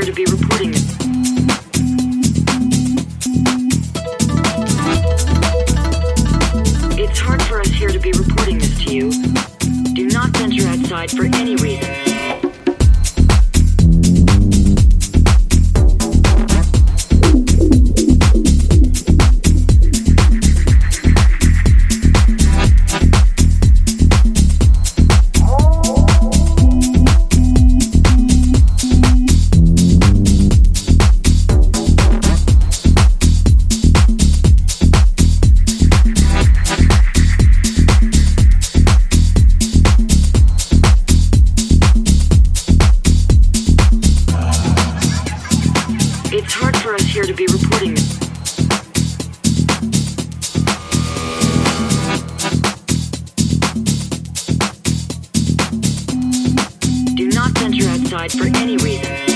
to be reporting. It's hard for us here to be reporting this to you. Do not venture outside for any reason. It's hard for us here to be reporting. Do not venture outside for any reason.